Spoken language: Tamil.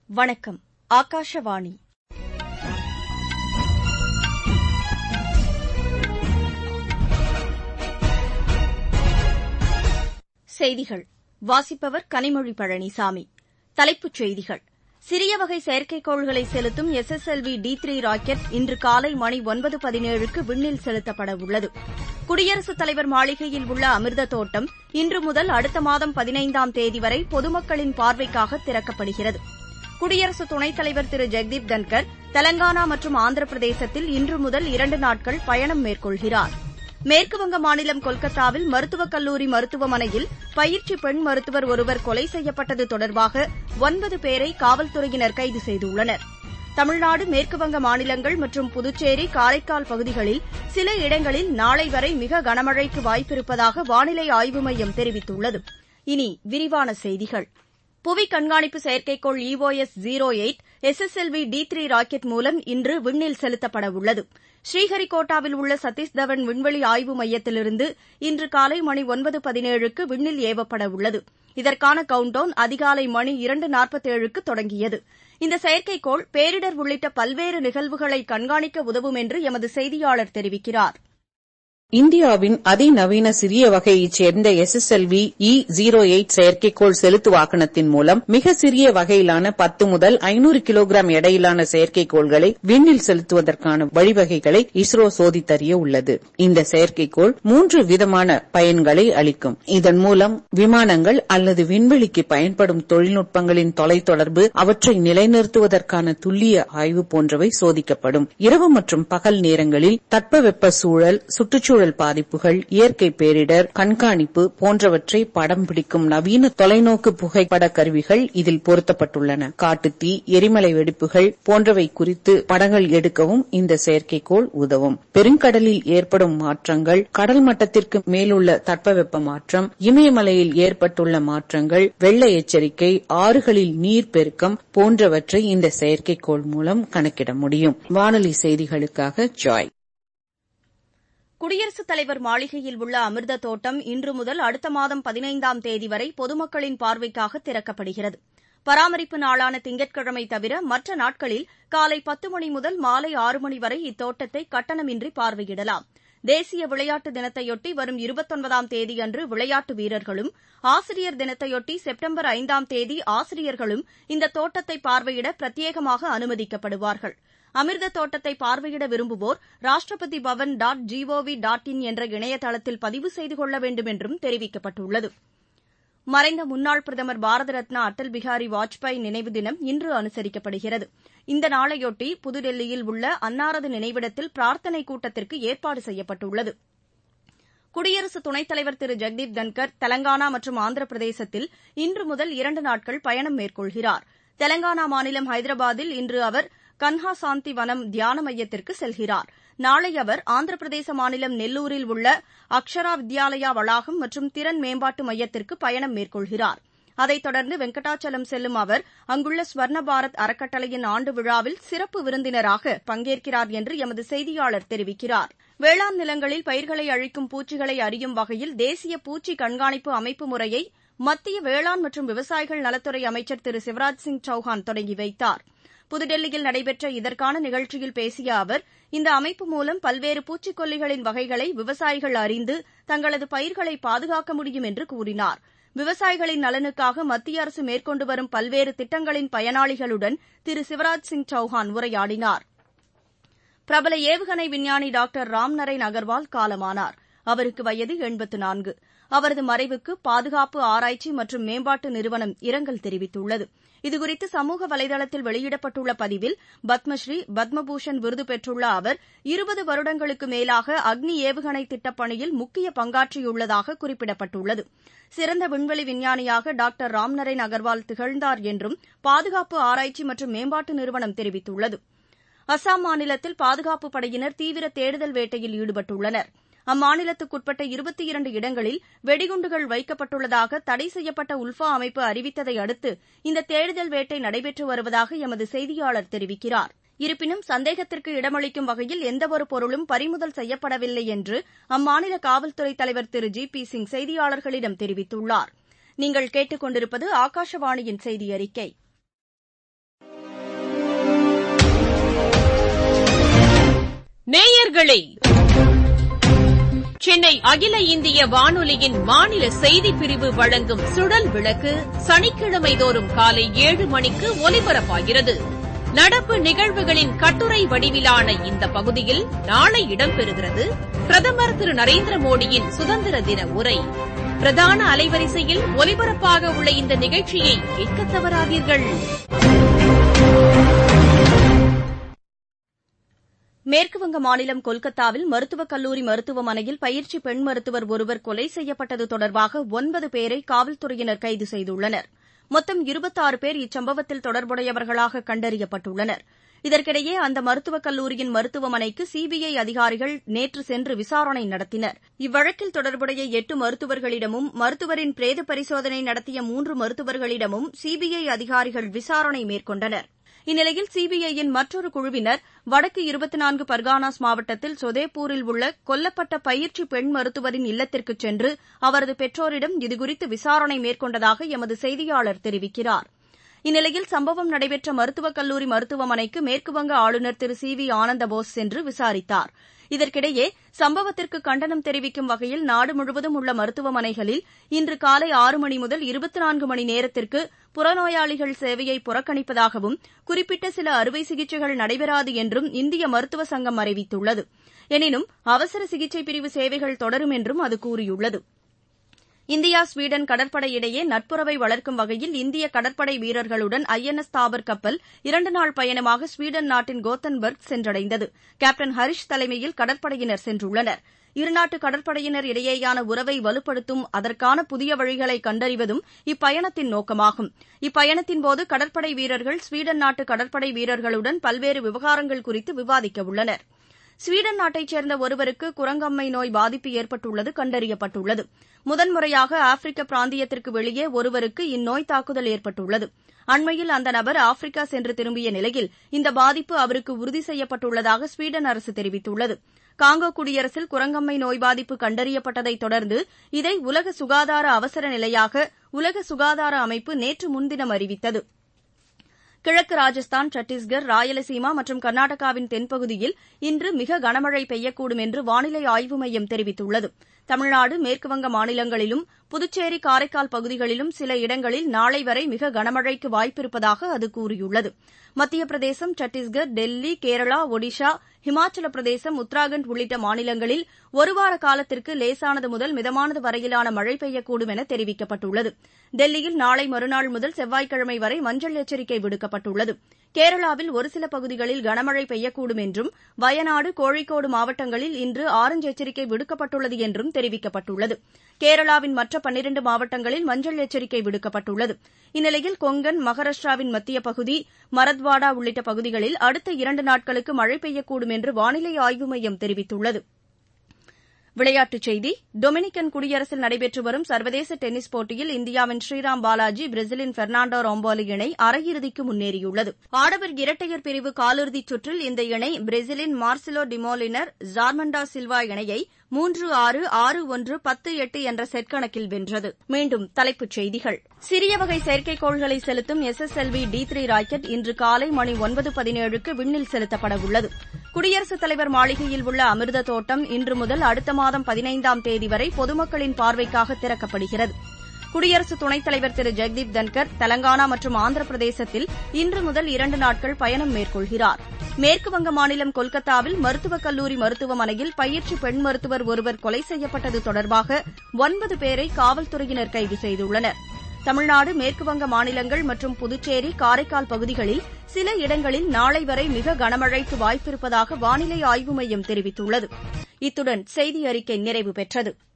வணக்கம். ஆகாஷவாணி. செய்திகள் வாசிப்பவர் கனிமொழி பழனிசாமி. தலைப்புச் செய்திகள்: சிறிய வகை செயற்கைக்கோள்களை செலுத்தும் SSLV D3 ராக்கெட் இன்று காலை மணி 9:17க்கு விண்ணில் செலுத்தப்பட உள்ளது. குடியரசுத் தலைவர் மாளிகையில் உள்ள அமிர்த தோட்டம் இன்று முதல் அடுத்த மாதம் 15ஆம் தேதி வரை பொதுமக்களின் பார்வைக்காக திறக்கப்படுகிறது. குடியரசு துணைத் தலைவர் திரு ஜெக்தீப் தன்கர் தெலங்கானா மற்றும் ஆந்திர பிரதேசத்தில் இன்று முதல் 2 நாட்கள் பயணம் மேற்கொள்கிறார். மேற்குவங்க மாநிலம் கொல்கத்தாவில் மருத்துவக் கல்லூரி மருத்துவமனையில் பயிற்சி பெண் மருத்துவர் ஒருவர் கொலை செய்யப்பட்டது தொடர்பாக 9 பேரை காவல்துறையினர் கைது செய்துள்ளனர். தமிழ்நாடு, மேற்குவங்க மாநிலங்கள் மற்றும் புதுச்சேரி, காரைக்கால் பகுதிகளில் சில இடங்களில் நாளை வரை மிக கனமழைக்கு வாய்ப்பிருப்பதாக வானிலை ஆய்வு மையம் தெரிவித்துள்ளது. இனி விரிவான செய்திகள். புவி கண்காணிப்பு செயற்கைக்கோள் EOS-08 SSLV D3 ராக்கெட் மூலம் இன்று விண்ணில் செலுத்தப்பட உள்ளது. ஸ்ரீஹரிகோட்டாவில் உள்ள சதீஷ் தவன் விண்வெளி ஆய்வு மையத்திலிருந்து இன்று காலை மணி 9:17க்கு விண்ணில் ஏவப்பட உள்ளது. இதற்கான கவுண்டவுன் அதிகாலை மணி 2:47க்கு தொடங்கியது. இந்த செயற்கைக்கோள் பேரிடர் உள்ளிட்ட பல்வேறு நிகழ்வுகளை கண்காணிக்க உதவும் என்று எமது செய்தியாளர் தெரிவிக்கிறார். இந்தியாவின் அதிநவீன சிறிய வகையைச் சேர்ந்த SSLV E-08 செயற்கைக்கோள் செலுத்து வாகனத்தின் மூலம் மிக சிறிய வகையிலான 10 முதல் 500 கிலோகிராம் எடையிலான செயற்கைக்கோள்களை விண்ணில் செலுத்துவதற்கான வழிவகைகளை இஸ்ரோ சோதித்தறிய உள்ளது. இந்த செயற்கைக்கோள் 3 விதமான பயன்களை அளிக்கும். இதன் மூலம் விமானங்கள் அல்லது விண்வெளிக்கு பயன்படும் தொழில்நுட்பங்களின் தொலைத்தொடர்பு, அவற்றை நிலைநிறுத்துவதற்கான துல்லிய ஆய்வு போன்றவை சோதிக்கப்படும். இரவு மற்றும் பகல் நேரங்களில் தட்பவெப்ப சூழல், சுற்றுச்சூழல் பாதிப்புகள், இயற்கை பேரிடர், கண்காணிப்பு போன்றவற்றை படம் பிடிக்கும் நவீன தொலைநோக்கு புகைப்பட கருவிகள் இதில் பொருத்தப்பட்டுள்ளன. காட்டுத்தீ, எரிமலை வெடிப்புகள் போன்றவை குறித்து படங்கள் எடுக்கவும் இந்த செயற்கைக்கோள் உதவும். பெருங்கடலில் ஏற்படும் மாற்றங்கள், கடல் மட்டத்திற்கு மேலுள்ள தட்பவெப்ப மாற்றம், இமயமலையில் ஏற்பட்டுள்ள மாற்றங்கள், வெள்ள எச்சரிக்கை, ஆறுகளில் நீர் பெருக்கம் போன்றவற்றை இந்த செயற்கைக்கோள் மூலம் கணக்கிட முடியும். வானொலி செய்திகளுக்காக ஜாய். குடியரசுத் தலைவர் மாளிகையில் உள்ள அமிர்த தோட்டம் இன்று முதல் அடுத்த மாதம் 15ஆம் தேதி வரை பொதுமக்களின் பார்வைக்காக திறக்கப்படுகிறது. பராமரிப்பு நாளான திங்கட்கிழமை தவிர மற்ற நாட்களில் காலை 10 மணி முதல் மாலை 6 மணி வரை இத்தோட்டத்தை கட்டணமின்றி பார்வையிடலாம். தேசிய விளையாட்டு தினத்தையொட்டி வரும் 29ஆம் தேதியன்று விளையாட்டு வீரர்களும், ஆசிரியர் தினத்தையொட்டி செப்டம்பர் 5ஆம் தேதி ஆசிரியர்களும் இந்த தோட்டத்தை பார்வையிட பிரத்யேகமாக அனுமதிக்கப்படுவார்கள். அமிர்த தோட்டத்தை பார்வையிட விரும்புவோர் ராஷ்டிரபதி பவன் .gov.in என்ற இணையதளத்தில் பதிவு செய்து கொள்ள வேண்டும் என்றும் தெரிவிக்கப்பட்டுள்ளது. மறைந்த முன்னாள் பிரதமர் பாரத ரத்னா அடல் பிஹாரி வாஜ்பாய் நினைவு தினம் இன்று அனுசரிக்கப்படுகிறது. இந்த நாளையொட்டி புதுடெல்லியில் உள்ள அன்னாரது நினைவிடத்தில் பிரார்த்தனை கூட்டத்திற்கு ஏற்பாடு செய்யப்பட்டுள்ளது. குடியரசு துணைத் தலைவர் திரு ஜெக்தீப் தன்கர் தெலங்கானா மற்றும் ஆந்திர பிரதேசத்தில் இன்று முதல் 2 நாட்கள் பயணம் மேற்கொள்கிறார். தெலங்கானா மாநிலம் ஹைதராபாத்தில் இன்று அவர் கன்ஹா சாந்தி வனம் தியான மையத்திற்கு செல்கிறார். நாளை அவர் ஆந்திர பிரதேச மாநிலம் நெல்லூரில் உள்ள அக்ஷரா வித்யாலயா வளாகம் மற்றும் திறன் மேம்பாட்டு மையத்திற்கு பயணம் மேற்கொள்கிறார். அதைத் தொடர்ந்து வெங்கடாச்சலம் செல்லும் அவர் அங்குள்ள ஸ்வர்ண பாரத் அறக்கட்டளையின் ஆண்டு விழாவில் சிறப்பு விருந்தினராக பங்கேற்கிறார் என்று எமது செய்தியாளர் தெரிவிக்கிறார். வேளாண் நிலங்களில் பயிர்களை அழிக்கும் பூச்சிகளை அறியும் வகையில் தேசிய பூச்சி கண்காணிப்பு அமைப்பு முறையை மத்திய வேளாண் மற்றும் விவசாயிகள் நலத்துறை அமைச்சர் திரு சிவராஜ் சிங் சௌஹான் தொடங்கி வைத்தார். புதுடெல்லியில் நடைபெற்ற இதற்கான நிகழ்ச்சியில் பேசிய அவர், இந்த அமைப்பு மூலம் பல்வேறு பூச்சிக்கொல்லிகளின் வகைகளை விவசாயிகள் அறிந்து தங்களது பயிர்களை பாதுகாக்க முடியும் என்று கூறினார். விவசாயிகளின் நலனுக்காக மத்திய அரசு மேற்கொண்டு வரும் பல்வேறு திட்டங்களின் பயனாளிகளுடன் திரு சிவராஜ் சிங் சௌஹான் உரையாடினார். பிரபல ஏவுகணை விஞ்ஞானி டாக்டர் ராம்நரேன் அகர்வால் காலமானார். அவருக்கு வயது 84. அவரது மறைவுக்கு பாதுகாப்பு ஆராய்ச்சி மற்றும் மேம்பாட்டு நிறுவனம் இரங்கல் தெரிவித்துள்ளது. இதுகுறித்து சமூக வலைதளத்தில் வெளியிடப்பட்டுள்ள பதிவில், பத்மஸ்ரீ, பத்மபூஷன் விருது பெற்றுள்ள அவர் 20 வருடங்களுக்கு மேலாக அக்னி ஏவுகணை திட்டப்பணியில் முக்கிய பங்காற்றியுள்ளதாக குறிப்பிடப்பட்டுள்ளது. சிறந்த விண்வெளி விஞ்ஞானியாக டாக்டர் ராம்நரேன் அகர்வால் திகழ்ந்தார் என்றும் பாதுகாப்பு ஆராய்ச்சி மற்றும் மேம்பாட்டு நிறுவனம் தெரிவித்துள்ளது. அசாம் மாநிலத்தில் பாதுகாப்புப் படையினர் தீவிர தேடுதல் வேட்டையில் ஈடுபட்டுள்ளனர். அம்மாநிலத்துக்குட்பட்ட 22 இடங்களில் வெடிகுண்டுகள் வைக்கப்பட்டுள்ளதாக தடை செய்யப்பட்ட உல்ஃபா அமைப்பு அறிவித்ததை அடுத்து இந்த தேடுதல் வேட்டை நடைபெற்று வருவதாக எமது செய்தியாளர் தெரிவிக்கிறார். இருப்பினும் சந்தேகத்திற்கு இடமளிக்கும் வகையில் எந்தவொரு பொருளும் பறிமுதல் செய்யப்படவில்லை என்று அம்மாநில காவல்துறை தலைவர் திரு GP சிங் செய்தியாளர்களிடம் தெரிவித்துள்ளார். நீங்கள் கேட்டுக் கொண்டிருப்பது ஆகாஷவாணியின் செய்தி அறிக்கை. நேயர்களே, சென்னை அகில இந்திய வானொலியின் மாநில செய்திப் பிரிவு வழங்கும் சுழல் விளக்கு சனிக்கிழமை தோறும் காலை 7 மணிக்கு ஒலிபரப்பாகிறது. நடப்பு நிகழ்வுகளின் கட்டுரை வடிவிலான இந்த பகுதியில் நாளை இடம்பெறுகிறது பிரதமர் திரு நரேந்திர மோடியின் சுதந்திர தின உரை. பிரதான அலைவரிசையில் ஒலிபரப்பாக உள்ள இந்த நிகழ்ச்சியை கேட்கத் தவறாதீர்கள். மேற்குவங்க மாநிலம் கொல்கத்தாவில் மருத்துவக் கல்லூரி மருத்துவமனையில் பயிற்சி பெண் மருத்துவர் ஒருவர் கொலை செய்யப்பட்டது தொடர்பாக 9 பேரை காவல்துறையினர் கைது செய்துள்ளனர். மொத்தம் 26 பேர் இச்சம்பவத்தில் தொடர்புடையவர்களாக கண்டறியப்பட்டுள்ளனர். இதற்கிடையே அந்த மருத்துவக் கல்லூரியின் மருத்துவமனைக்கு சிபிஐ அதிகாரிகள் நேற்று சென்று விசாரணை நடத்தினர். இவ்வழக்கில் தொடர்புடைய 8 மருத்துவர்களிடமும் மருத்துவரின் பிரேத பரிசோதனை நடத்திய 3 மருத்துவர்களிடமும் சிபிஐ அதிகாரிகள் விசாரணை மேற்கொண்டனர். இந்நிலையில் சிபிஐயின் மற்றொரு குழுவினர் வடக்கு 24 பர்கானாஸ் மாவட்டத்தில் சொதேப்பூரில் உள்ள கொல்லப்பட்ட பயிற்சி பெண் மருத்துவரின் இல்லத்திற்கு சென்று அவரது பெற்றோரிடம் இதுகுறித்து விசாரணை மேற்கொண்டதாக எமது செய்தியாளர் தெரிவிக்கிறார். இந்நிலையில் சம்பவம் நடைபெற்ற மருத்துவக் கல்லூரி மருத்துவமனைக்கு மேற்குவங்க ஆளுநர் திரு சி.வி. ஆனந்தபோஸ் சென்று விசாரித்தார். இதற்கிடையே சம்பவத்திற்கு கண்டனம் தெரிவிக்கும் வகையில் நாடு முழுவதும் உள்ள மருத்துவமனைகளில் இன்று காலை 6 மணி முதல் 24 மணி நேரத்திற்கு புறநோயாளிகள் சேவையை புறக்கணிப்பதாகவும் குறிப்பிட்ட சில அறுவை சிகிச்சைகள் நடைபெறாது என்றும் இந்திய மருத்துவ சங்கம் அறிவித்துள்ளது. எனினும் அவசர சிகிச்சை பிரிவு சேவைகள் தொடரும் என்றும் அது கூறியுள்ளது. இந்தியா ஸ்வீடன் கடற்படை இடையே நட்புறவை வளர்க்கும் வகையில் இந்திய கடற்படை வீரர்களுடன் INS தாபர் கப்பல் 2 நாள் பயணமாக ஸ்வீடன் நாட்டின் கோத்தன்பர்க் சென்றடைந்தது. கேப்டன் ஹரிஷ் தலைமையில் கடற்படையினர் சென்றுள்ளனர். இருநாட்டு கடற்படையினர் இடையேயான உறவை வலுப்படுத்தும் அதற்கான புதிய வழிகளை கண்டறிவதும் இப்பயணத்தின் நோக்கமாகும். இப்பயணத்தின்போது கடற்படை வீரர்கள் ஸ்வீடன் நாட்டு கடற்படை வீரர்களுடன் பல்வேறு விவகாரங்கள் குறித்து விவாதிக்க உள்ளனர். ஸ்வீடன் நாட்டைச் சேர்ந்த ஒருவருக்கு குரங்கம்மை நோய் பாதிப்பு ஏற்பட்டுள்ளது கண்டறியப்பட்டுள்ளது. முதன்முறையாக ஆப்பிரிக்க பிராந்தியத்திற்கு வெளியே ஒருவருக்கு இந்நோய் தாக்குதல் ஏற்பட்டுள்ளது. அண்மையில் அந்த நபர் ஆப்பிரிக்கா சென்று திரும்பிய நிலையில் இந்த பாதிப்பு அவருக்கு உறுதி செய்யப்பட்டுள்ளதாக ஸ்வீடன் அரசு தெரிவித்துள்ளது. காங்கோ குடியரசில் குரங்கம்மை நோய் பாதிப்பு கண்டறியப்பட்டதைத் தொடர்ந்து இதை உலக சுகாதார அவசர நிலையாக உலக சுகாதார அமைப்பு நேற்று முன்தினம் அறிவித்தது. கிழக்கு ராஜஸ்தான், சத்தீஸ்கர், ராயலசீமா மற்றும் கர்நாடகாவின் தென்பகுதியில் இன்று மிக கனமழை பெய்யக்கூடும் என்று வானிலை ஆய்வு மையம் தெரிவித்துள்ளது. தமிழ்நாடு, மேற்குவங்க மாநிலங்களிலும் புதுச்சேரி, காரைக்கால் பகுதிகளிலும் சில இடங்களில் நாளை வரை மிக கனமழைக்கு வாய்ப்பிருப்பதாக அது கூறியுள்ளது. மத்திய பிரதேசம், சத்தீஸ்கர், டெல்லி, கேரளா, ஒடிஷா, ஹிமாச்சல பிரதேசம், உத்தராகண்ட் உள்ளிட்ட மாநிலங்களில் ஒருவார காலத்திற்கு லேசானது முதல் மிதமானது வரையிலான மழை பெய்யக்கூடும் என தெரிவிக்கப்பட்டுள்ளது. டெல்லியில் நாளை மறுநாள் முதல் செவ்வாய்க்கிழமை வரை மஞ்சள் எச்சரிக்கை விடுக்கப்பட்டுள்ளது. கேரளாவில் ஒரு சில பகுதிகளில் கனமழை பெய்யக்கூடும் என்றும் வயநாடு, கோழிக்கோடு மாவட்டங்களில் இன்று ஆரஞ்ச் எச்சரிக்கை விடுக்கப்பட்டுள்ளது என்றும் தெரிவிக்கப்பட்டுள்ளது. கேரளாவின் மற்ற 12 மாவட்டங்களில் மஞ்சள் எச்சரிக்கை விடுக்கப்பட்டுள்ளது. இந்நிலையில் கொங்கன், மகாராஷ்டிராவின் மத்திய பகுதி, மரத்வாடா உள்ளிட்ட பகுதிகளில் அடுத்த 2 நாட்களுக்கு மழை பெய்யக்கூடும் என்று வானிலை ஆய்வு மையம் தெரிவித்துள்ளது. விளையாட்டுச் செய்தி. டொமினிக்கன் குடியரசில் நடைபெற்று வரும் சர்வதேச டென்னிஸ் போட்டியில் இந்தியாவின் ஸ்ரீராம் பாலாஜி, பிரேசிலின் பெர்னாண்டோ ராம்போலி இணை அரையிறுதிக்கு முன்னேறியுள்ளது. ஆடவர் இரட்டையர் பிரிவு காலிறுதிச் சுற்றில் இந்த இணை பிரேசிலின் மார்சிலோ டிமோலினர், ஜார்மண்டா சில்வா இணையை 3-6, 6-1, 10-8 என்ற செட் கணக்கில் வென்றது. மீண்டும் தலைப்புச் செய்திகள். சிறிய வகை செயற்கைக்கோள்களை செலுத்தும் SSLV D3 ராக்கெட் இன்று காலை மணி 9:17க்கு விண்ணில் செலுத்தப்பட உள்ளது. குடியரசுத் தலைவர் மாளிகையில் உள்ள அமிர்த தோட்டம் இன்று முதல் அடுத்த மாதம் 15ஆம் தேதி வரை பொதுமக்களின் பார்வைக்காக திறக்கப்படுகிறது. குடியரசு துணைத் தலைவர் திரு ஜெகதீப் தன்கர் தெலங்கானா மற்றும் ஆந்திர பிரதேசத்தில் இன்று முதல் 2 நாட்கள் பயணம் மேற்கொள்கிறார். மேற்குவங்க மாநிலம் கொல்கத்தாவில் மருத்துவக் கல்லூரி மருத்துவமனையில் பயிற்சி பெண் மருத்துவர் ஒருவர் கொலை செய்யப்பட்டது தொடர்பாக 9 பேரை காவல்துறையினர் கைது செய்துள்ளனர். தமிழ்நாடு, மேற்குவங்க மாநிலங்கள் மற்றும் புதுச்சேரி, காரைக்கால் பகுதிகளில் சில இடங்களில் நாளை வரை மிக கனமழைக்கு வாய்ப்பிருப்பதாக வானிலை ஆய்வு மையம் தெரிவித்துள்ளது. இத்துடன் செய்தி அறிக்கை நிறைவு பெற்றது.